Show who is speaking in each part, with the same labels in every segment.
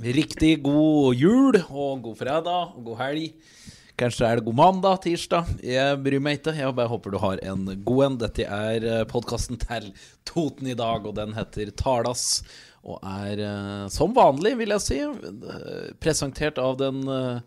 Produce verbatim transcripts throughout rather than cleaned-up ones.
Speaker 1: Riktig god jul og god fredag og god helg. Kanskje er det god mandag, tirsdag. Jeg bryr meg ikke. Jeg bare håper du har en god en. Dette er podcasten til Toten i dag, og den heter Talas. Og er som vanlig, vil jeg si, presentert av den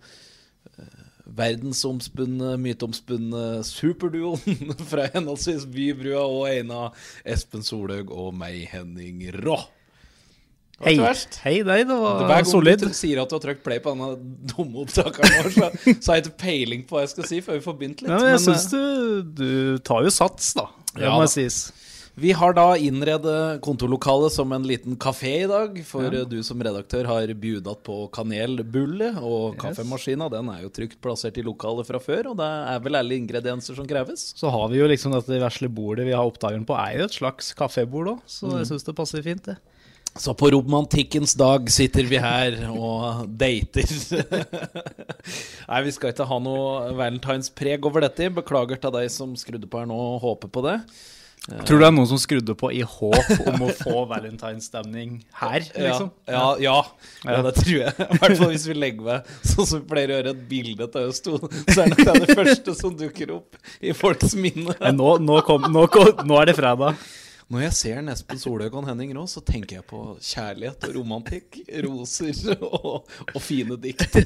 Speaker 1: verdensomspunne, myteomspunne superduoen fra henholdsvis Bybrua og Eina, Espen Solhaug og meg, Henning Rå.
Speaker 2: Hei, hei deg, det var,
Speaker 1: det var
Speaker 2: solid.
Speaker 1: Du sier at du har trykt play på denne dumme opptakeren vår, så, så har jeg ikke peiling på hva jeg skal si før vi får begynt litt.
Speaker 2: Ja, men jeg
Speaker 1: men,
Speaker 2: synes du, du tar jo sats da, det
Speaker 1: ja,
Speaker 2: må
Speaker 1: da.
Speaker 2: jeg sies.
Speaker 1: Vi har da innredet kontorlokalet som en liten kafé i dag, for ja. Du som redaktør har bjudat på kanelbulle, og yes. Kaffemaskina, den er jo trygt plassert i lokalet fra før, og det er vel alle ingredienser som kreves.
Speaker 2: Så har vi jo liksom dette versle bordet vi har oppdageren på, er jo et slags kaffebord også, så mm. jeg synes det passer fint det.
Speaker 1: Så på romantikkens dag sitter vi her og dater. Nei, vi skal ikke ha noe valentinspreg over dette. Beklager til deg som skrudde på her nå og håper på det.
Speaker 2: Tror du det er noen som skrudde på i håp om å få valentinsstemning her, liksom?
Speaker 1: Ja, ja, ja. ja det tror jeg. I hvert fall hvis vi legger med, sånn som vi pleier å gjøre et bilde til oss to, så er det det første som dukker opp i folks minne.
Speaker 2: Nå, nå, kom, nå, kom, nå er det fredag.
Speaker 1: Når jeg ser Espen Solhaug og Henning Rå, så tenker jeg på kjærlighet og romantikk, roser og, og fine dikt.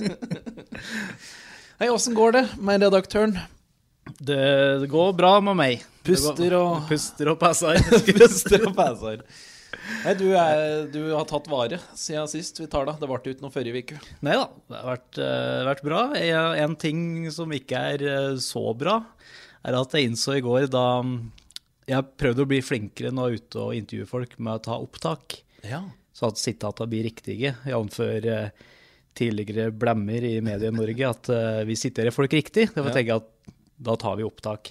Speaker 1: Hei, hvordan går det med redaktøren?
Speaker 2: Det, det går bra med meg.
Speaker 1: Puster og...
Speaker 2: Puster og passer.
Speaker 1: Puster og passer. Nei, du, er, du har tatt vare siden sist vi tar det. Det var ikke noe forrige uke.
Speaker 2: Neida, det har vært, uh, vært bra. En ting som ikke er uh, så bra, er at jeg innså i går da... Jeg prøvde å bli flinkere nå ute og intervjue folk med å ta opptak.
Speaker 1: Ja.
Speaker 2: Så at sitatet blir riktige. Jeg anfører uh, tidligere blemmer i Medie Norge at uh, vi siterer folk riktig. Det får ja. Tenke at da tar vi opptak.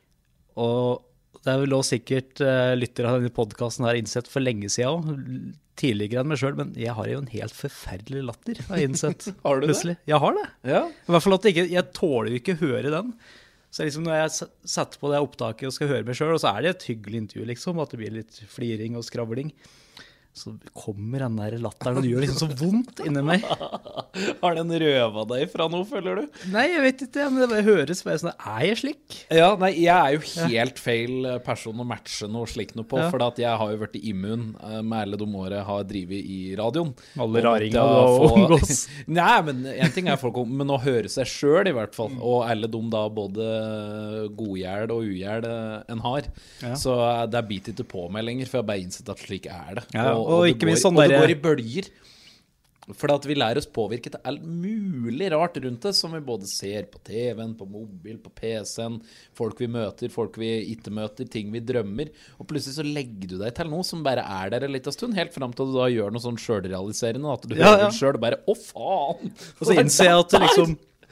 Speaker 2: Og det er vel også sikkert uh, lytter av denne podcasten her innsett for lenge siden også. Tidligere enn meg selv, men jeg har jo en helt forferdelig latter, har jeg innsett.
Speaker 1: Har du
Speaker 2: plutselig.
Speaker 1: Det?
Speaker 2: Jeg har det.
Speaker 1: Ja.
Speaker 2: I hvert fall at jeg, ikke, jeg tåler jo ikke høre den. Så liksom når jeg setter på det opptaket og skal høre meg selv, og så er det et hyggelig intervju liksom, at det blir litt fliring og skravling, så kommer den der latteren, og det gjør liksom så vondt inni meg.
Speaker 1: Har den røvet deg fra noe, føler du?
Speaker 2: Nei, jeg vet ikke, men det bare høres bare sånn, er jeg slik?
Speaker 1: Ja, nei, jeg er jo helt feil person å matche noe slik noe på, ja. For at jeg har jo vært immun med alle de årene jeg har drivet i radioen.
Speaker 2: Alle raringer og omgås.
Speaker 1: Nei, men en ting er folk, men å høre seg selv i hvert fall, og alle de da både godgjerd og ugjerd en har. Ja. Så det biter ikke på meg lenger, for jeg har bare innsett at slik er det.
Speaker 2: Ja,
Speaker 1: og,
Speaker 2: og,
Speaker 1: og,
Speaker 2: ikke
Speaker 1: det går,
Speaker 2: sånn
Speaker 1: og
Speaker 2: der...
Speaker 1: det går i bølger. For at vi lærer oss påvirke til alt mulig rart rundt det, som vi både ser på T V-en, på mobil, på P C-en, folk vi møter, folk vi ikke møter, ting vi drømmer, og plutselig så legger du deg til noe som bare er der en liten stund, helt frem til du da gjør noe sånn selvrealiserende, at du ja, hører ja. Selv og bare, å faen!
Speaker 2: Og så innser jeg at det liksom,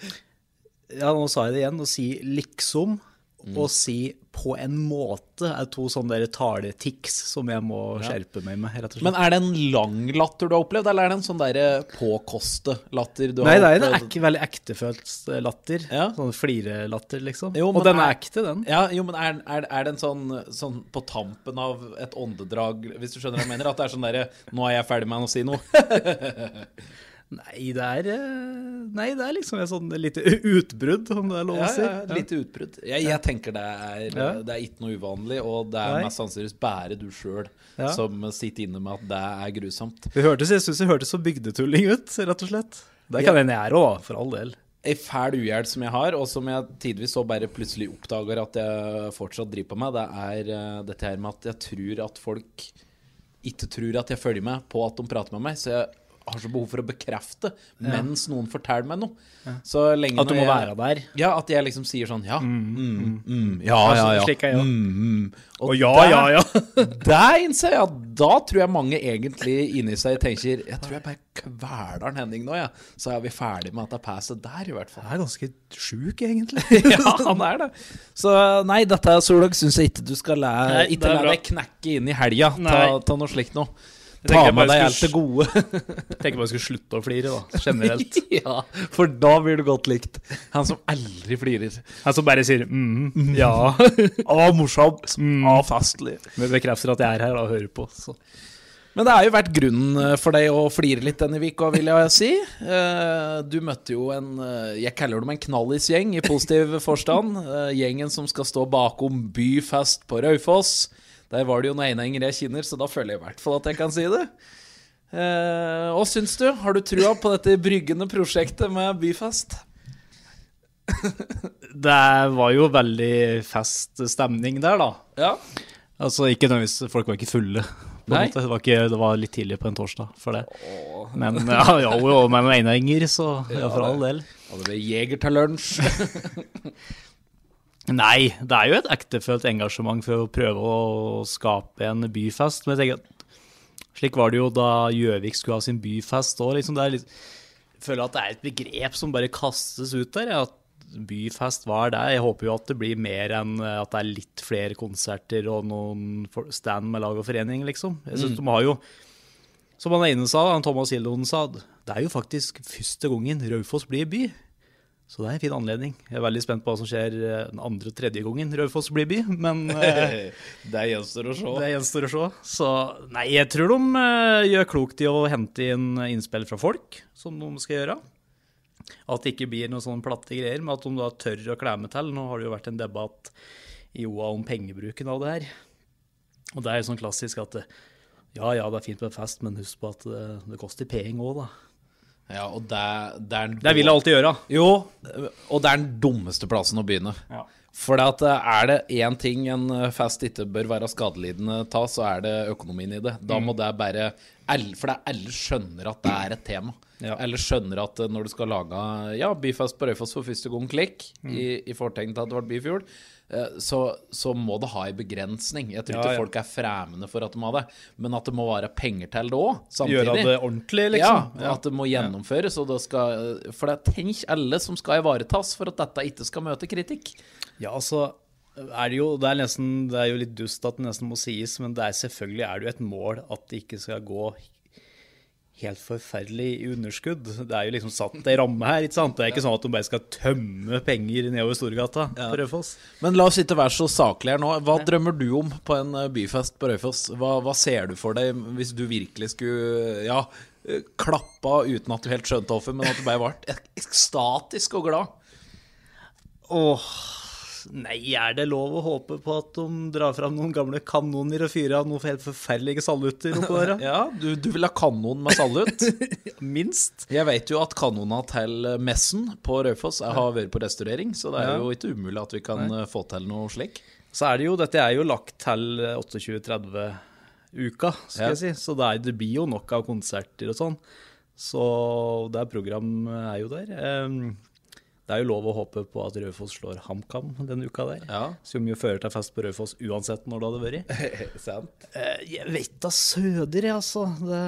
Speaker 2: ja, nå sa jeg det igjen, å si liksom, mm. og si på en måte er to sånne der taletiks som jeg må skjerpe meg med, rett og slett.
Speaker 1: Men er det en lang latter du har opplevd, eller er det en sånn der påkoste latter du
Speaker 2: Nei,
Speaker 1: har
Speaker 2: opplevd? Nei, det er ikke veldig ektefølt latter, ja. Sånn flirelatter liksom. Jo, og den er, er ekte, den. Ja, jo, men er, er, er det en sånn, sånn på tampen av et åndedrag, hvis du skjønner hva jeg mener, at det er sånn der, nå er jeg ferdig med å si noe? Nei, det er, nei, det er liksom et sånn lite utbrudd, om det er lov å si.
Speaker 1: Ja, ja, litt utbrudd. Jeg, jeg tenker det er, ja. Det er ikke noe uvanlig, og det er nei. Mest sannsynligvis bare du selv ja. Som sitter inne med at det er grusomt.
Speaker 2: Det hørtes, jeg synes det hørtes så bygdetulling ut, rett og slett. Det kan jeg nære også, for all del.
Speaker 1: En fæl ugjerd som jeg har, og som jeg tidvis så bare plutselig oppdager at jeg fortsatt driver på med, det er dette her med at jeg tror at folk ikke tror at jeg følger med på at de prater med meg, så jeg har så behov for å bekrefte mens ja. Noen forteller meg noe. Ja. Så lenge
Speaker 2: at du må jeg, være der.
Speaker 1: Ja, at jeg liksom sier sånn, ja, mm, mm, mm, ja, ja, ja.
Speaker 2: Slik er jeg, ja.
Speaker 1: Mm, mm. Og,
Speaker 2: og ja,
Speaker 1: der,
Speaker 2: ja, ja.
Speaker 1: Der innser jeg at da tror jeg mange egentlig inni seg tenker, jeg tror jeg bare kveler den Henning nå, ja. Så er vi ferdig med at det passer der i hvert fall.
Speaker 2: Det er ganske sjuk egentlig.
Speaker 1: Ja, han er det. Så nei, dette er Solhaug, synes jeg ikke du skal læ, nei, ikke lære deg knekke inn i helga, ta, ta noe slikt nå. Ta med deg alt det gode.
Speaker 2: Jeg tenker bare jeg skulle slutte å flire da, generelt.
Speaker 1: Ja, for da blir du godt likt. Han som aldri flirer.
Speaker 2: Han som bare sier, mm, mm. ja.
Speaker 1: Å, morsomt. Mm. Å, fastlig.
Speaker 2: Men bekrefter at jeg er her og hører på, så.
Speaker 1: Men det har jo vært grunnen for deg å flire litt denne vika, vil jeg si. Du møtte jo en, jeg kaller dem en knallisgjeng i positiv forstand. Gjengen som skal stå bakom byfest på Raufoss. Der var det jo noen eninger jeg kjenner, så da føler jeg i hvert fall at jeg kan si det. Hva syns du? Har du trua på dette bryggende prosjektet med byfest?
Speaker 2: Det var jo veldig fest stemning der da.
Speaker 1: Ja.
Speaker 2: Altså ikke nødvendigvis, folk var ikke fulle.
Speaker 1: Nei.
Speaker 2: Det var, ikke, det var litt tidlig på en torsdag for det. Åh. Men ja, ja, jo, med noen eninger, så ja, for all del.
Speaker 1: Ja, det ble jeger til lunsj.
Speaker 2: Nei, det er jo et ektefølt engasjement for å prøve å skape en byfest. Men jeg tenker at slik var det jo da Gjøvik skulle ha sin byfest også, liksom. Det er litt, jeg føler at det er et begrep som bare kastes ut der, at byfest var det. Jeg håper jo at det blir mer enn at det er litt flere konserter og noen stand med lag og forening, liksom. Jeg synes mm. de har jo, som han ene sa, han Thomas Hildonen sa, det er jo faktisk første gangen Raufoss blir by. Så det er en fin anledning. Jeg er veldig spent på hva som skjer den andre og tredje gangen Raufoss blir by, men
Speaker 1: det gjenstår å se.
Speaker 2: Det gjenstår å se. Så nei, jeg tror de uh, gjør klokt i å hente inn innspill fra folk, som de skal gjøre. At det ikke blir noen sånne platte greier, men at de da tør å klemme til. Nå har det jo vært en debatt i O A om pengebruken av det her. Og det er jo sånn klassisk at ja, ja, det er fint på en fest, men husk på at det, det koster penger også da.
Speaker 1: Ja, og det, det er...
Speaker 2: Det vil jeg alltid gjøre.
Speaker 1: Jo, og det er den dummeste plassen å begynne.
Speaker 2: Ja.
Speaker 1: For at er det en ting en fest ikke bør være skadelidende ta, så er det økonomien i det. Da må det bare... For det alle skjønner at det er et tema. Ja. Eller skjønner at når du skal lage ja, byfest på Raufoss for første gang klikk mm. i, i fortegn til at det var byfjord, så, så må det ha en begrensning. Jeg tror ikke ja, ja. folk er fremmende for at de har det, men at det må være penger til det også, samtidig. Gjøre
Speaker 2: det ordentlig, liksom.
Speaker 1: Ja, at det må gjennomføres, og det skal, for det er tenk alle som skal ivaretas for at dette ikke skal møte kritikk.
Speaker 2: Ja, altså, er det jo, det er nesten, det er jo litt dust at det nesten må sies, men det er selvfølgelig er det jo et mål at det ikke skal gå helt forferdelig i underskudd. Det er jo liksom satt i ramme her, ikke sant? Det er ikke sånn at de bare skal tømme penger nedover Storgata ja. på Raufoss.
Speaker 1: Men la oss ikke være så saklig her nå. Hva ja. drømmer du om på en byfest på Raufoss? Hva, hva ser du for deg hvis du virkelig skulle, ja, klappa uten at du helt skjønte hvorfor, men at du bare var ekstatisk og glad?
Speaker 2: Åh... Nei, er det lov å håpe på at de drar fram noen gamle kanoner og fyrer av noen helt forferdelige salutter oppå der?
Speaker 1: Ja, du, du vil ha kanon med salut?
Speaker 2: Minst.
Speaker 1: Jeg vet jo at kanona til messen på Raufoss har vært på restaurering, så det er ja. jo ikke umulig at vi kan Nei. få til noe slik.
Speaker 2: Så er det jo, dette er jo lagt til tjueåtte tretti uka, skal ja. jeg si, så det, er, det blir jo nok av konserter og sånn. Så det program er jo der. Um, Det er jo lov å håpe på at Raufoss slår HamKam denne uka der. Ja. Som jo fører til fest på Raufoss uansett når det hadde vært.
Speaker 1: Sant.
Speaker 2: Jeg vet da søder, altså. Det,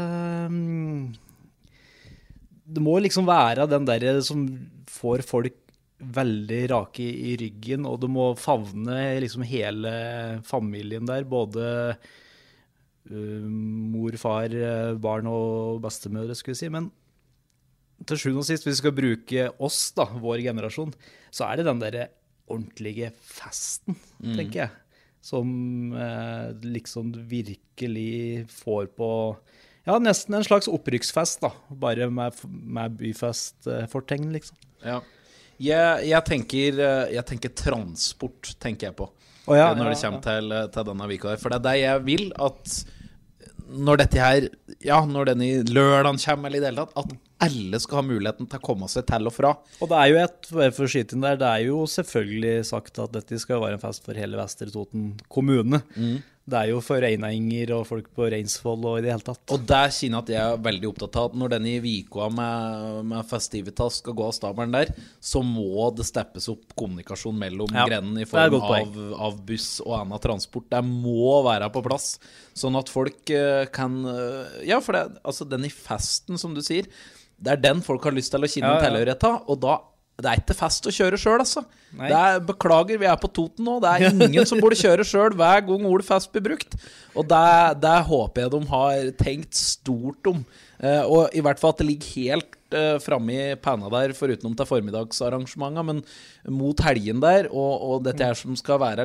Speaker 2: det må liksom være den der som får folk veldig rake i ryggen, og det må favne liksom hele familien der, både uh, mor, far, barn og bestemødre, skulle jeg si, men til sjuende og sist, hvis vi skal bruke oss da, vår generasjon, så er det den der ordentlige festen, mm. tenker jeg, som eh, liksom virkelig får på, ja, nesten en slags opprykksfest da, bare med, med byfest-fortegn, liksom. Ja,
Speaker 1: jeg, jeg, tenker, jeg tenker transport, tenker jeg på,
Speaker 2: oh, ja,
Speaker 1: når det
Speaker 2: ja,
Speaker 1: kommer
Speaker 2: ja.
Speaker 1: til, til denne vika her, for det er det jeg vil at når dette her, ja, når denne lørdagen kommer eller i det hele tatt, at alle skal ha muligheten til å komme seg til og fra.
Speaker 2: Og det er jo et, for skyten der, det er jo selvfølgelig sagt at dette skal være en fest for hele Vestre Toten kommune. Mm. Det er jo for reininger og folk på Reinsvoll og i det hele tatt.
Speaker 1: Og der kjenner jeg at jeg er veldig opptatt av at når denne vika med, med festivitas skal gå av stabelen der, så må det steppes opp kommunikasjon mellom ja, grenen i form av, av buss og annen transport. Det må være på plass, sånn at folk kan, ja, for det, altså denne festen som du sier, det er den folk har lyst til å kjenne ja, ja. tilhørighet av, og da det er ikke fest å kjøre selv, altså. Det er, beklager, vi er på Toten nå. Det er ingen som burde kjøre selv hver gang ordet fest blir brukt. Og det, det håper jeg de har tenkt stort om. Eh, og i hvert fall at det ligger helt eh, fremme i panna der, foruten til formiddagsarrangementer, men mot helgen der, og, og dette her som skal være litt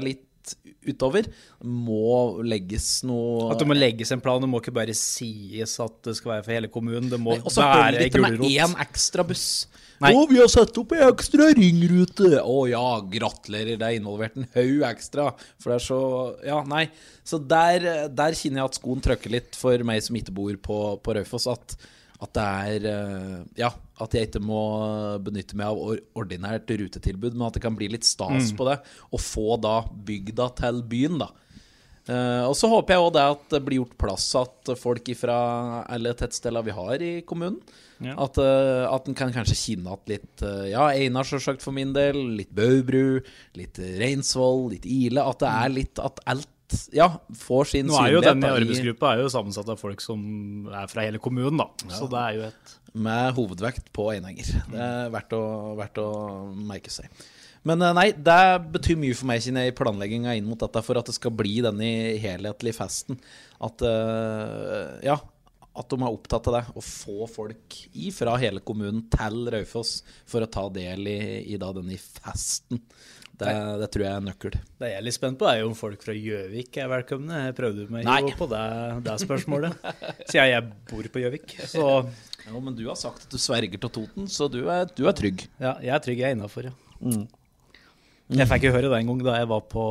Speaker 1: litt utover. Må legges noe...
Speaker 2: At det må legges en plan, det må ikke bare sies at det skal være for hele kommunen, det må
Speaker 1: Nei, og så holder det ikke med
Speaker 2: gulrot.
Speaker 1: en ekstra buss.
Speaker 2: Nei.
Speaker 1: Å, vi har satt opp en ekstra ringrute. Å ja, gratulerer, det er involvert en haug ekstra. For det er så... Ja, nei. Så der, der kjenner jeg at skoen trøkker litt for meg som ikke bor på, på Raufoss, at at det er, ja, at jeg ikke må benytte meg av ordinært rutetilbud, men at det kan bli litt stas mm. på det, og få da bygda til byen da. Uh, og så håper jeg også det at det blir gjort plass at folk fra alle tettsteder vi har i kommunen, ja. at, uh, at den kan kanskje kjenne at litt, uh, ja, Einar selvsagt for min del, litt Bøbru, litt Reinsvoll, litt Ile, at det er litt, at alt ja, får sin
Speaker 2: synlighet. Nå er jo denne arbeidsgruppa er jo sammensatt av folk som er fra hele kommunen da, ja. Så det er jo et...
Speaker 1: Med hovedvekt på Einanger. Det er verdt å, verdt å merke seg. Men nei, det betyr mye for meg i planleggingen inn mot dette, for at det skal bli denne helhetlige festen. At, ja, at de er opptatt av det, å få folk fra hele kommunen til Raufoss for å ta del i, i da denne festen. Det, det tror jeg er nøkkel.
Speaker 2: Det jeg er litt spent på er jo om folk fra Gjøvik er velkomne. Jeg prøvde meg Nei. jo på det, det spørsmålet. Siden jeg bor på Gjøvik. Så...
Speaker 1: Ja, men du har sagt at du sverger til Toten, så du er, du er trygg.
Speaker 2: Ja, jeg er trygg, jeg er innenfor, ja. Mm. Jeg fikk jo høre det en gang da jeg var på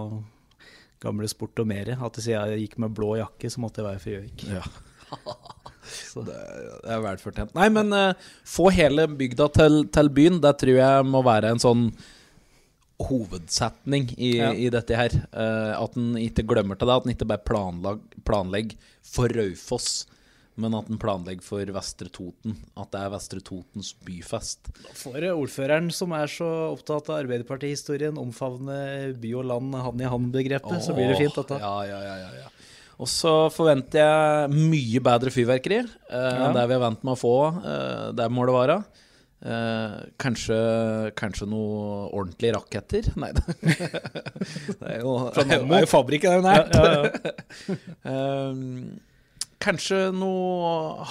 Speaker 2: gamle Sport og Mere, at siden jeg gikk med blå jakke, så måtte jeg være for Gjøvik.
Speaker 1: Ja. Så det, det er velfortjent. Nei, men uh, få hele bygda til, til byen, det tror jeg må være en sånn hovedsetning i, ja. i dette her. Uh, at den ikke glemmer til det, at den ikke bare planlegg, planlegg for Raufoss, men at den planlegger for Vestre Toten, at det er Vestre Totens byfest.
Speaker 2: For ordføreren som er så opptatt av Arbeiderparti-historien, omfavne by og land, hand i hand-begrepet, så blir det fint dette.
Speaker 1: Ja, ja, ja, ja, ja. Og så forventer jeg mye bedre fyrverkeri uh, ja. enn det vi er vant med å få. Uh, det må det være. Uh, kanskje, kanskje noe ordentlige raketter? Nei, det, det er jo, det er jo, er jo fabrikken der nært. Ja, ja, ja. uh, kanskje noe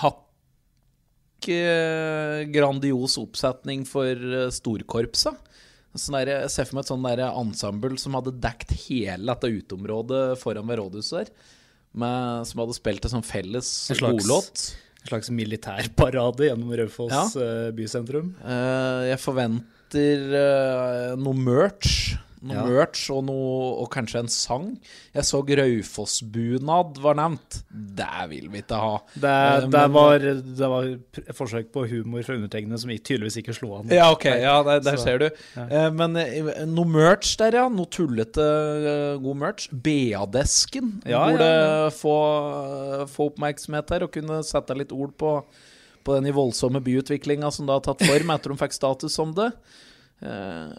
Speaker 1: hakk uh, grandios oppsetning for uh, storkorpsa. Sånn der, jeg ser for meg et sånn der ensemble som hadde dekt hele dette uteområdet foran ved rådhuset der, med, som hadde spilt en sånn felles godlåt.
Speaker 2: En slags militærparade gjennom Raufoss ja. uh, bysentrum.
Speaker 1: Uh, jeg forventer uh, noe merch. Noe ja. merch og, noe, og kanskje en sang. Jeg så Raufoss-bunad var nevnt. Det vil vi ikke ha.
Speaker 2: Det, uh, det, men, var, det var et forsøk på humor fra undertegnede som tydeligvis ikke slo an.
Speaker 1: Ja, ok. Ja, der, der ser du. Ja. Uh, men uh, noe merch der, ja. Noe tullete uh, god merch. Beadesken ja, burde ja, ja. Få, uh, få oppmerksomhet her og kunne sette litt ord på, på den voldsomme byutviklingen som da har tatt form etter de fikk status som det. Uh,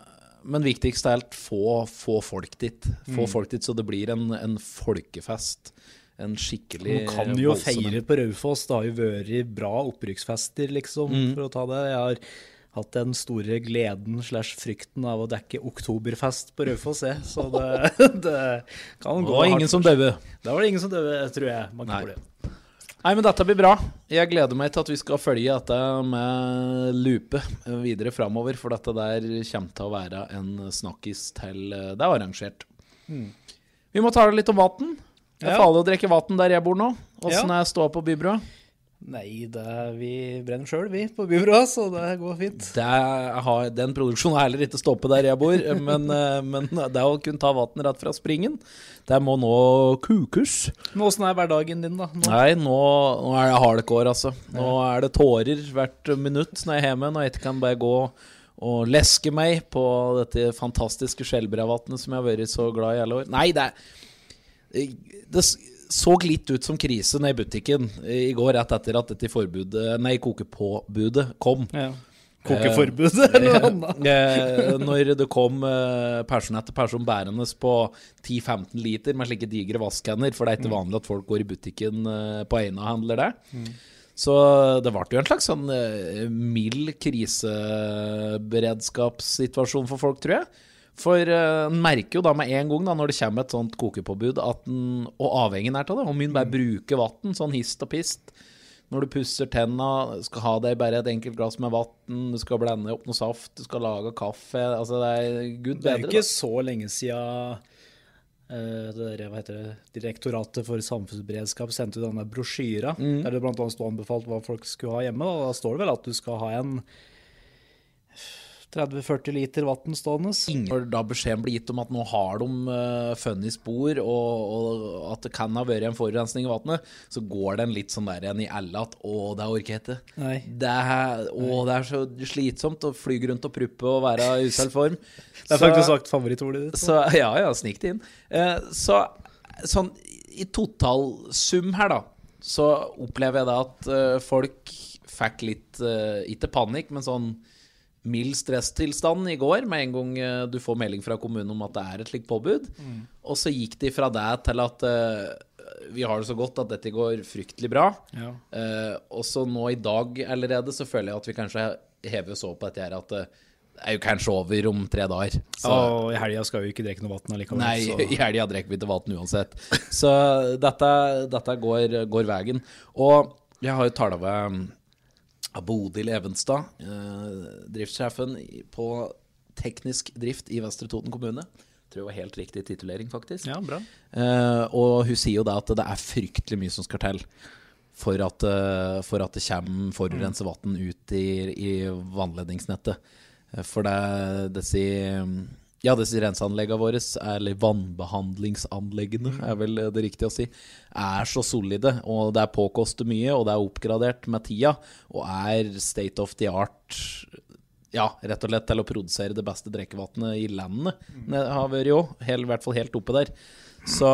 Speaker 1: Men viktigst er alt få, få folk dit. Få mm. folk dit så det blir en, en folkefest. En skikkelig
Speaker 2: Man kan jo voldsomme. Feire på Raufoss. Det har jo vært bra opprykksfester, liksom, mm. for å ta det. Jeg har hatt den store gleden slash frykten av å dekke oktoberfest på Raufoss, jeg. Så det, det kan gå hardt.
Speaker 1: Det var ingen som døde.
Speaker 2: Det var det ingen som døde, tror jeg. Man kan det.
Speaker 1: Nei, men dette blir bra. Jeg gleder meg til at vi skal følge dette med lupe videre fremover, for dette der kommer til å være en snakkis til det er arrangert. Mm. Vi må ta det litt om vatten. Det er ja. farlig å drikke vatten der jeg bor nå. Hvordan ja. er stå på Bybrua?
Speaker 2: Nei, det er, vi brenner selv, vi, på Bybrua, så det går fint.
Speaker 1: Det har, den produksjonen er heller ikke stoppet der jeg bor, men, men det å kunne ta vatten rett fra springen, det må nå kukes.
Speaker 2: Nå, hvordan er hverdagen din da? Nå?
Speaker 1: Nei, nå, nå er det hardcore, altså. Nå er det tårer hvert minutt når jeg er hjemme, når jeg ikke kan bare gå og leske meg på dette fantastiske skjellbravattnet som jeg har vært så glad i alle år. Nei, det er... Det så litt ut som krise nede i butikken i går rett etter at dette forbudet, nei, kokepåbudet kom. Ja.
Speaker 2: Kokeforbudet eh, eller noe annet?
Speaker 1: Når det kom person etter person bærendes på ti til femten liter med slike digre vaskkenner, for det er ikke vanlig at folk går i butikken på ene og handler det. Mm. Så det var jo en slags sånn mild kriseberedskapssituasjon for folk, tror jeg. For uh, en merker jo da med en gang da, når det kommer et sånt kokepåbud, at den, og avhengen er til det, om hun bare bruker vatten, sånn hist og pist, når du pusser tenna, skal ha deg bare et enkelt glass med vatten, du skal blende opp noe saft, du skal lage kaffe, altså det er Gud bedre.
Speaker 2: Det er jo ikke da. Så lenge siden uh, det der, hva heter det, Direktoratet for samfunnsberedskap sendte ut denne brosjyra, mm. der det blant annet stod anbefalt hva folk skulle ha hjemme, og da står det vel at du skal ha en tretti til førti liter vatten stående.
Speaker 1: Når da beskjeden blir gitt om at nå har de uh, funnet spor, og, og at det kan ha vært en forurensning i vattnet, så går den litt sånn der igjen i alle at, å, det orker jeg ikke.
Speaker 2: Nei.
Speaker 1: Det er, å,
Speaker 2: Nei.
Speaker 1: det er så slitsomt å flyge rundt og pruppe og være i uselt form.
Speaker 2: Det er faktisk sagt favorittordet ditt.
Speaker 1: Så, ja, ja, snikt inn. Uh, så sånn, i totalsum her da, så opplever jeg da at uh, folk fikk litt, uh, ikke panikk, men sånn mild stresstilstand i går, med en gang uh, du får melding fra kommunen om at det er et slikt påbud. Mm. Og så gikk de fra det til at uh, vi har det så godt at dette går fryktelig bra. Ja. Uh, og så nå i dag allerede så føler jeg at vi kanskje hever oss opp på dette her, at uh, det er jo kanskje over om tre dager. Så,
Speaker 2: og i helgen skal vi ikke drikke noe vatten allikevel.
Speaker 1: Nei, så. I helgen drikker vi til vatten uansett. Så dette, dette går, går veien. Og jeg har jo talt med Bodil Evenstad, eh, driftssjefen på teknisk drift i Vestre Toten kommune. Jeg tror det var helt riktig titulering, faktisk.
Speaker 2: Ja, bra.
Speaker 1: Eh, og hun sier jo da at det er fryktelig mye som skal til for at, uh, for at det kommer forurenset vann ut i, i vannledningsnettet. For det, disse, ja, disse renseanleggene våre, eller vannbehandlingsanleggene, er vel det riktige å si, er så solide, og det er påkostet mye, og det er oppgradert med tida, og er state of the art, ja, rett og slett til å produsere det beste drikkevannet i landet. Det har vært jo, helt, i hvert fall helt oppe der. Så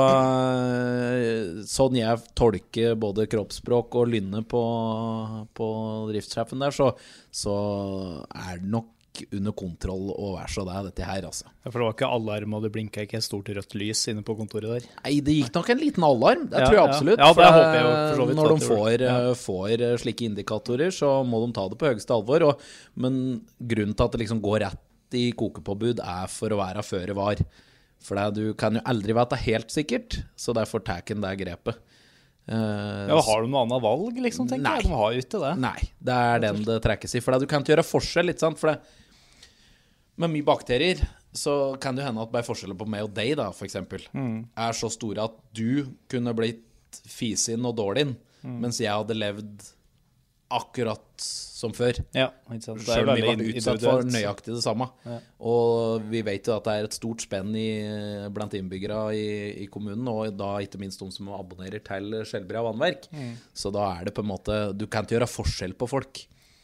Speaker 1: sånn jeg tolker både kroppsspråk og lynne på, på driftssjefen der, så, så er det nok under kontroll og vær så det, dette her, altså.
Speaker 2: Ja, for det var ikke alarm, og det blinket ikke et stort rødt lys inne på kontoret der?
Speaker 1: Nei, det gikk nok en liten alarm, det ja, tror jeg absolutt.
Speaker 2: Ja, ja det håper jeg jo for så vidt.
Speaker 1: Når de får, ja. får slike indikatorer, så må de ta det på høyeste alvor, og, men grunnen til at det liksom går rett i kokepåbud er for å være føre var. For det, du kan jo aldri vite helt sikkert, så derfor tar den det grepet.
Speaker 2: Uh, ja, har du noe annet valg, liksom, tenker
Speaker 1: nei,
Speaker 2: jeg? De har jo ikke det.
Speaker 1: Nei, det er den det trekkes i. For det, du kan ikke gjøre forskjell, litt sant? For det, med mye bakterier, så kan det hende at bare forskjellen på meg og deg, da, for eksempel, mm. er så store at du kunne blitt fisinn og dårlig, mm. mens jeg hadde levd akkurat som før.
Speaker 2: Ja, ikke sant. Det er
Speaker 1: selv om vi var utsatt for
Speaker 2: individuelt.
Speaker 1: nøyaktig det samme. Ja. Og vi vet jo at det er et stort spenn i, blant innbyggere i, i kommunen, og da ikke minst de som abonnerer til Skjelbrea vannverk. Mm. Så da er det på en måte, du kan ikke gjøre forskjell på folk.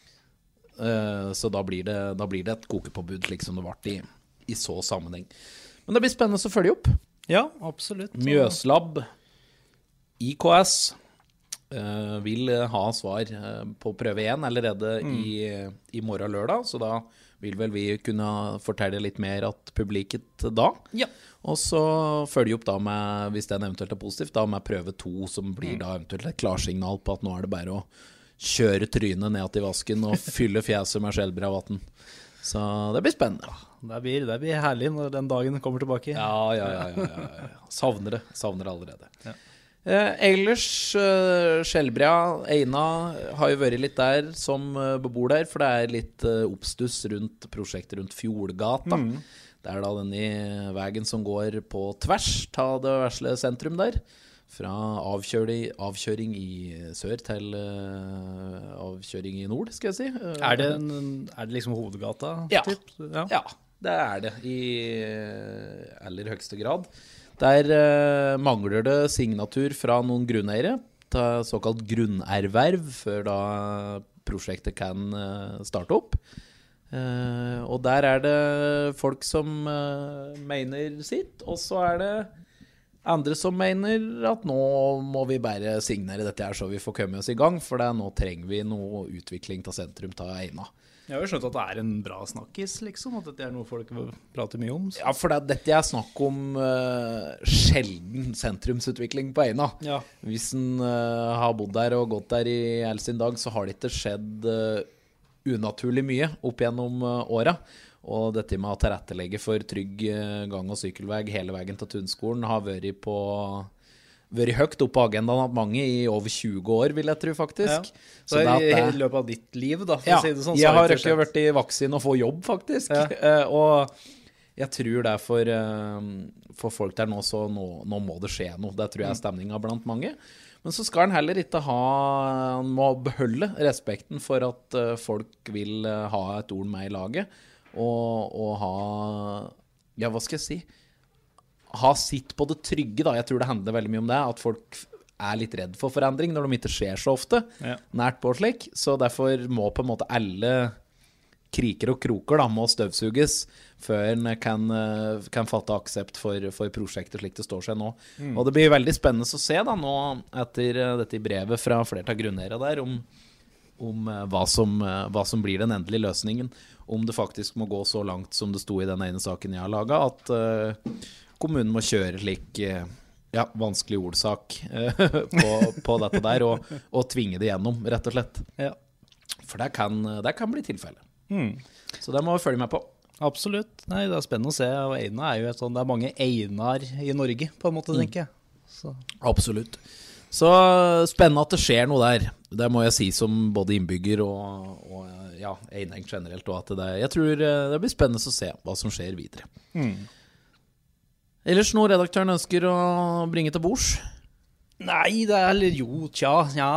Speaker 1: Uh, så da blir, det, da blir det et kokepåbud, slik som det ble i, i så sammenheng. Men det blir spennende å følge opp.
Speaker 2: Ja, absolutt.
Speaker 1: Mjøslab, I K S, Uh, vil ha svar uh, på prøve én allerede mm. i, i morgen lørdag, så da vil vel vi kunne fortelle litt mer at publiket da. Ja. Og så følge opp da med, hvis den eventuelt er positivt, da med prøve to, som blir mm. da eventuelt et klarsignal på at nå er det bare å kjøre trynet ned til vasken og fylle fjeset med Skjelbrea vann. Så det blir spennende.
Speaker 2: Det blir, det blir herlig når den dagen kommer tilbake.
Speaker 1: Ja, ja, ja, ja, ja, ja. Savner det, savner det allerede. Ja. Eh, ellers, eh, Skjelbrea, Eina har jo vært litt der som eh, bebor der, for det er litt eh, oppstuss rundt prosjektet rundt Fjordgata. Mm. Det er da denne veien som går på tvers av det vesle sentrum der, fra avkjøring, avkjøring i sør til eh, avkjøring i nord, skal jeg si. Eh,
Speaker 2: er, det en, er det liksom hovedgata?
Speaker 1: Ja,
Speaker 2: ja.
Speaker 1: ja, det er det i aller høyeste grad. Der eh, mangler det signatur fra noen grunneiere, såkalt grunnerverv, før da prosjektet kan eh, starte opp. Eh, og der er det folk som eh, mener sitt, og så er det andre som mener at nå må vi bare signere dette her så vi får komme oss i gang, for det, nå trenger vi noe utvikling til sentrum til Eina.
Speaker 2: Jeg har jo skjønt at det er en bra snakkis, liksom, at dette er noe folk prater mye om. Så.
Speaker 1: Ja, for det, dette er snakk om uh, sjelden sentrumsutvikling på Eina. Ja. Hvis en uh, har bodd der og gått der i hele sin dag, så har det ikke skjedd uh, unaturlig mye opp gjennom uh, åra. Og dette med å tilrettelegge for trygg uh, gang- og sykkelvei hele veien til Tunskolen har vært på vært høyt opp på agendaen av mange I over tjue år, vil jeg tro faktisk.
Speaker 2: Ja. Så, så det er I løpet av ditt liv da, for
Speaker 1: ja,
Speaker 2: å si det sånn. Så
Speaker 1: jeg har ikke vært I vaksin og få jobb faktisk.
Speaker 2: Ja.
Speaker 1: Uh, og jeg tror det er for, uh, for folk der nå, så nå, nå må det skje noe. Det tror jeg er stemningen blant mange. Men så skal han heller ikke ha, han må beholde respekten for at uh, folk vil uh, ha et ord med I laget, og, og ha, ja, hva skal jeg si, ha sitt på det trygge da. Jeg tror det handler veldig mye om det, at folk er litt redd for forandring når de ikke skjer så ofte, ja. Nært på slik. Så derfor må på en måte alle kriker og kroker da, må støvsuges før en kan, kan fatte aksept for, for prosjektet slik det står seg nå. Mm. Og det blir veldig spennende å se da, nå etter dette brevet fra flere av grunneiere der, om, om hva, som, hva som blir den endelige løsningen. Om det faktisk må gå så langt som det stod I den ene saken jeg har laget, at uh, kommunen må kjøre slik ja, vanskelig ordsak på, på dette der, og, og tvinge det gjennom, rett og slett.
Speaker 2: Ja.
Speaker 1: For det kan, det kan bli tilfelle.
Speaker 2: Mm.
Speaker 1: Så det må vi følge med på.
Speaker 2: Absolutt. Nei, det er spennende å se, og Eina er jo et sånt, det er mange Einar I Norge, på en måte, mm. tenker jeg. Så.
Speaker 1: Absolutt. Så spennende at det skjer noe der. Det må jeg si som både innbygger og, og ja, Einar generelt, og at det, jeg tror det blir spennende å se hva som skjer videre.
Speaker 2: Mm.
Speaker 1: Ellers noe redaktøren ønsker å bringe til bords?
Speaker 2: Nei, det er eller jo, tja, ja.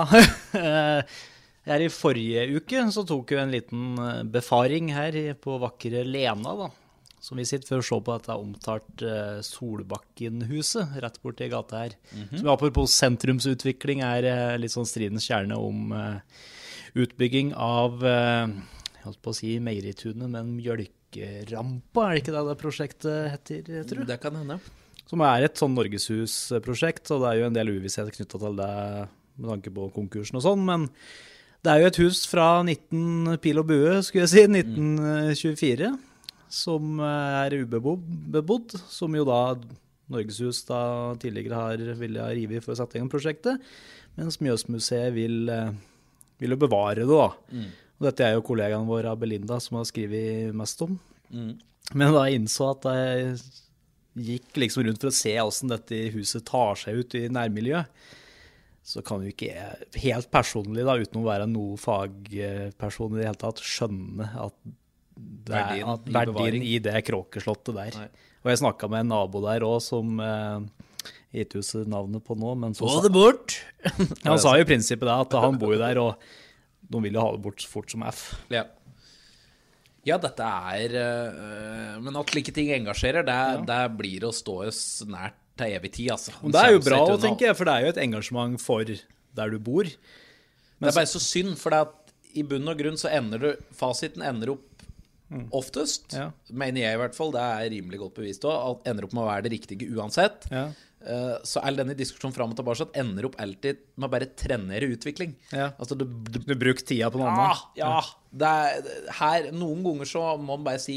Speaker 2: Her I forrige uke så tok vi en liten befaring her på vakre Lena da, som vi sitter for å se på dette omtalt Solbakken-huset rett bort I gata her. Mm-hmm. Som apropos sentrumsutvikling er litt sånn stridens kjerne om utbygging av, jeg holdt på å si Meieritunet, men mjølk Rampa, er det ikke det det prosjektet heter, jeg tror?
Speaker 1: Det kan hende.
Speaker 2: Som er et sånn Norgeshus-prosjekt, og det er jo en del uvisshet knyttet til det med tanke på konkursen og sånn, men det er jo et hus fra nitten pil og bue, skulle jeg si, nitten tjuefire, som er ubebodd, som jo da Norgeshus da tidligere har ville ha rivet for å sette i gang prosjektet, mens Mjøsmuseet vil, vil jo bevare det da. Mm. Og dette er jo kollegaen vår Belinda som har skrivet mest om. Mm. Men da jeg innså at jeg gikk liksom rundt for å se hvordan dette huset tar seg ut I nærmiljøet, så kan jo ikke jeg helt personlig da, uten å være noen fagperson I det hele tatt, skjønne at det er verdien, at verdien I det kråkeslottet der. Nei. Og jeg snakket med en nabo der også, som eh, gitt huset navnet på nå, men så
Speaker 1: få det bort!
Speaker 2: Han sa jo I prinsippet da, at han bor jo der, og de vil jo ha det bort fort som F.
Speaker 1: Ja. Ja, dette er uh, men at like ting engasjerer, det, ja. Det blir å stå nært til evig tid, altså.
Speaker 2: Og det er jo bra å tenke, for det er jo et engasjement for der du bor.
Speaker 1: Men det er bare så synd, for det at I bunn og grunn så ender du, fasiten ender opp mm. oftest, ja. Mener jeg I hvert fall, det er rimelig godt bevist også, at ender opp med å være det riktige uansett. Ja. Uh, så all denne diskusjonen frem og tilbake ender opp alltid med å bare trenere utvikling.
Speaker 2: Ja.
Speaker 1: Altså, du, du,
Speaker 2: du bruker tida på noe annet.
Speaker 1: Ja, ja. Det er, her, noen ganger så må man bare si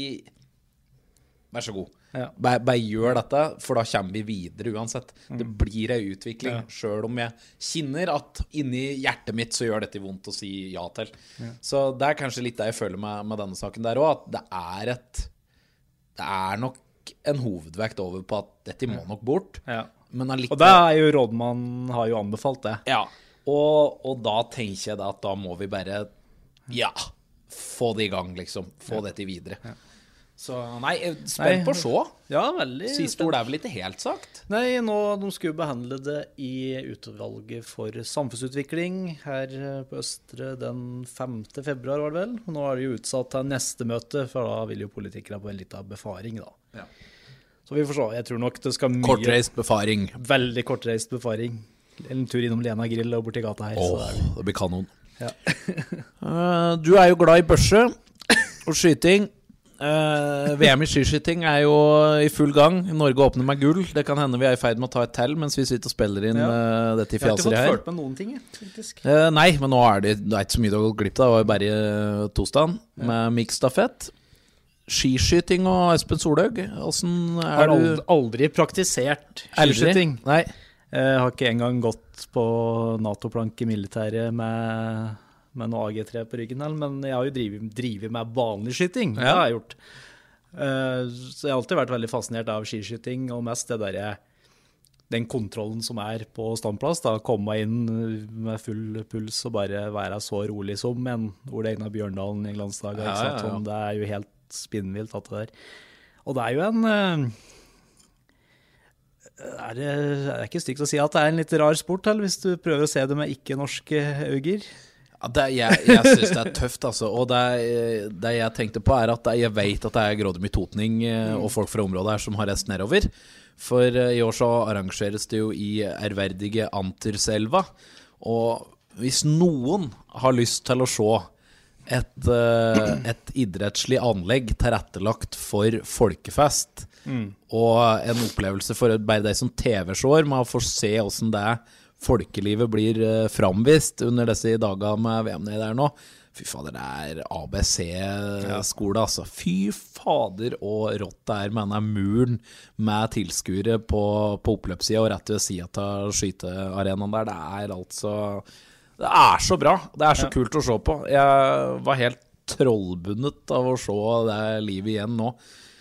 Speaker 1: vær så god. Ja. Bare, bare gjør dette, for da kommer vi videre uansett. Mm. Det blir en utvikling, ja. Selv om jeg kjenner at inni hjertet mitt så gjør dette vondt å si ja til. Ja. Så det er kanskje litt det jeg føler med, med denne saken der også, at det er et det er nok en hovedvekt over på at dette må nok bort.
Speaker 2: Ja.
Speaker 1: Men
Speaker 2: og det er jo rådmann har jo anbefalt det.
Speaker 1: Ja, og, og da tenker jeg at da må vi bare, ja, få det I gang liksom, få ja. Dette videre. Ja. Så nei, spent på å se.
Speaker 2: Ja, veldig.
Speaker 1: Siste ord er vel ikke helt sagt?
Speaker 2: Nei, nå de skulle behandle det I utvalget for samfunnsutvikling her på Østre den femte februar var det vel. Nå er det jo utsatt til neste møte, for da vil jo politikere på en liten befaring da. Ja. Så vi får se, jeg tror nok det skal mye...
Speaker 1: Kortreist befaring.
Speaker 2: Veldig kortreist befaring. En tur innom Lena Grill og bort I gata her.
Speaker 1: Åh, oh, det, det blir kanon.
Speaker 2: Ja.
Speaker 1: uh, du er jo glad I børse og skyting. Uh, V M I skiskyting er jo I full gang. Norge åpner med gull. Det kan hende vi er I ferd med å ta et tell mens vi sitter og spiller inn ja. uh, dette I fjaseri her.
Speaker 2: Jeg har ikke fått følt med noen ting, faktisk.
Speaker 1: Uh, nei, men nå er det, det er ikke så mye du har gått glipp av. Det var bare tostand ja. Med mixstafett. Skiskyting og Espen Solhaug, hvordan er
Speaker 2: har
Speaker 1: du?
Speaker 2: Aldri praktisert skiskyting.
Speaker 1: Nei.
Speaker 2: Jeg har ikke engang gått på NATO-plank I militæret med, med noe A G tre på ryggen, men jeg har jo drivet, drivet med vanlig skyting. Ja. Det har jeg gjort. Så jeg har alltid vært veldig fascinert av skiskyting, og mest det der den kontrollen som er på standplass, da, komme inn med full puls og bare være så rolig som en Ole Einar Bjørndalen i glansdager.
Speaker 1: Ja, ja, ja.
Speaker 2: Sånn, det er jo helt spinnvilt at det der. Og det er jo en... eh, Er det, det er ikke stygt å si at det er en litt rar sport, eller, hvis du prøver å se det med ikke-norske øyne?
Speaker 1: Ja, det, jeg jeg synes det er tøft, altså. Og det, det jeg tenkte på er at jeg vet at det er grådig mye totning eh, og folk fra området her som har reist nedover. For eh, i år så arrangeres det jo i ærverdige Anterselva. Og hvis noen har lyst til å se et, eh, et idrettslig anlegg tilrettelagt for folkefest, mm. og en opplevelse for bare de som T V-seer med å få se hvordan det folkelivet blir uh, framvist under disse dager med V M der nå. Fy fader, det er A B C-skole, altså. Fy fader og rått det er med denne muren med tilskuere på, på oppløpssida og rett ved siden av skytearenaen der. Det er altså... Det er så bra. Det er så ja. kult å se på. Jeg var helt trollbundet av å se det livet igjen nå.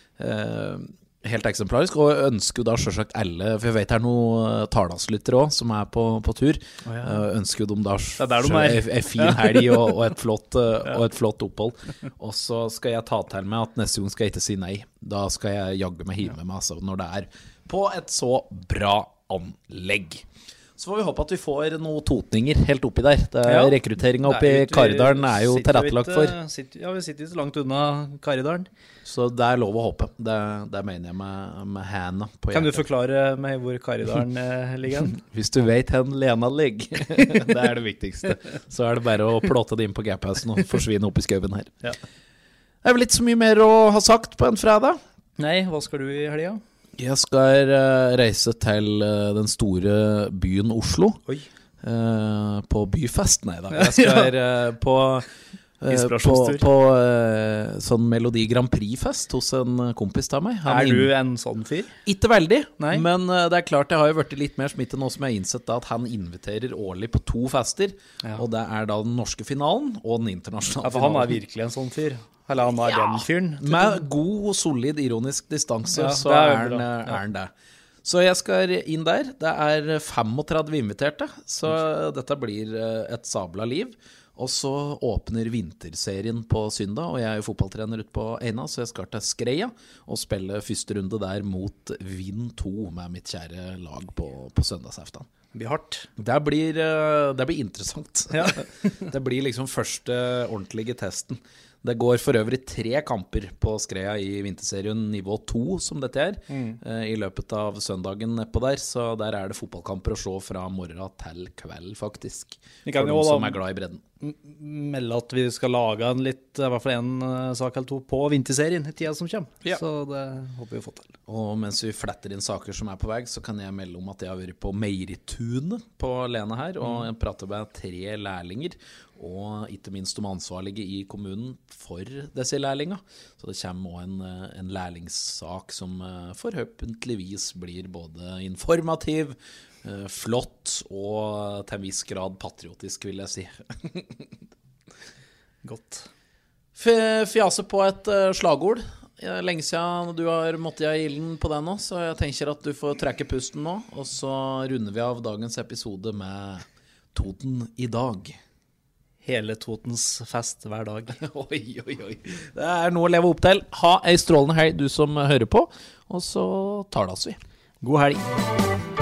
Speaker 1: Uh, helt eksemplarisk, og ønsker jo da selvsagt alle, for jeg vet det er noen Tardas-lyttere også som er på, på tur, oh, ja. uh, ønsker jo de da en fin helg og, og, et flott, uh, ja. og et flott opphold. Og så skal jeg ta til meg at neste gang skal jeg ikke si nei. Da skal jeg jagge meg hive med meg, altså, når det er på et så bra anlegg. Så får vi håpe at vi får noen totninger helt oppi der. Ja. Rekrutteringen oppi Karidalen er jo tilrettelagt for.
Speaker 2: Sitter, ja, vi sitter ikke så langt unna Karidalen.
Speaker 1: Så det er lov å håpe. Det, det mener jeg med, med henne på hjertet.
Speaker 2: Kan du forklare meg hvor Karidalen ligger?
Speaker 1: Hvis du vet hvor Lena ligger, det er det viktigste. Så er det bare å plotte det inn på G P S-en og forsvinne opp i skøven her. Ja. Det er vel ikke så mye mer å ha sagt på en fredag.
Speaker 2: Nei, hva skal du i helga?
Speaker 1: Jeg skal uh, reise til uh, den store byen Oslo. Oi. Uh, på byfest, nei da. Jeg skal uh, på, uh, på, på uh, sånn Melodi Grand Prix-fest hos en kompis av meg.
Speaker 2: Han er du en sånn fyr?
Speaker 1: Ikke veldig, nei. Men uh, det er klart jeg har jo vært litt mer smittet nå som jeg har innsett da, at han inviterer årlig på to fester. Ja. Og det er da den norske finalen og den internasjonale
Speaker 2: ja, for
Speaker 1: finalen.
Speaker 2: Han er virkelig en sånn fyr. Eller han er ja, den fyren.
Speaker 1: Med god og solid ironisk distanse, ja, så er han, ja. er han det. Så jeg skal inn der. Det er femogtredve inviterte, så dette blir et sabla liv. Og så åpner vinterserien på søndag, og jeg er jo fotballtrener ute på Eina, så jeg skal til Skreia og spille første runde der mot Vind to med mitt kjære lag på, på søndagsaften.
Speaker 2: Det blir hardt.
Speaker 1: Det blir, det blir interessant. Ja. Det blir liksom første ordentlige testen. Det går for øvrig tre kamper på Skreia i vinterserien nivå to, som dette er, mm. i løpet av søndagen nedpå der. Så der er det fotballkamper å se fra morgen til kveld, faktisk. For de som er glad i bredden.
Speaker 2: Melde at vi skal lage en litt, i hvert fall en sak eller to på vinterserien i tida som kommer. Ja. Så det håper vi å få til.
Speaker 1: Og mens vi fletter inn saker som er på vei, så kan jeg melde om at jeg har vært på Meiritunet på Lena her, og jeg prater med tre lærlinger, og ikke minst om ansvarlige i kommunen for disse lærlinger. Så det kommer også en, en lærlingssak som forhåpentligvis blir både informativ, flott og til en viss grad patriotisk, vil jeg si.
Speaker 2: Godt.
Speaker 1: Fjase på et slagord. Lenge siden du har måttet i ilden på den nå, så jeg tenker at du får trekke pusten nå, og så runder vi av dagens episode med Toten i dag.
Speaker 2: Hele Totens fest hver dag.
Speaker 1: Oi, oi, oi. Det er noe å leve opp til. Ha en strålende helg, du som hører på, og så tar det oss vi.
Speaker 2: God helg.